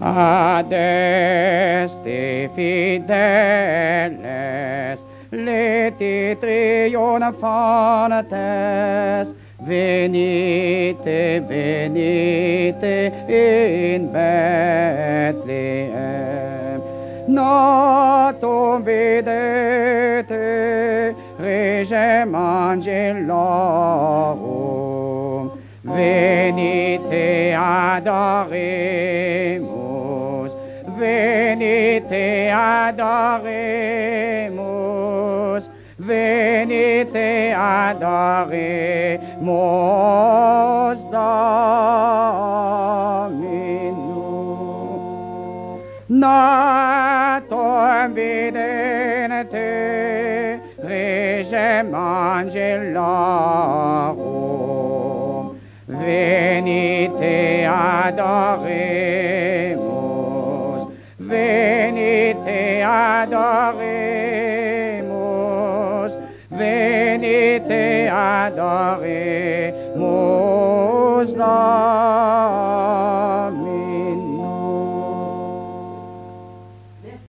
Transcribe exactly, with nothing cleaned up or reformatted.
Adeste fideles, leti trionfantes, venite, venite in Bethlehem. Natum videte, regem angelorum, venite adoremus, venite adoremus, venite adoremus Dominum. Natum vidente, regem angelorum, venite adoremus, venite adoremus, venite adoremus Dominum.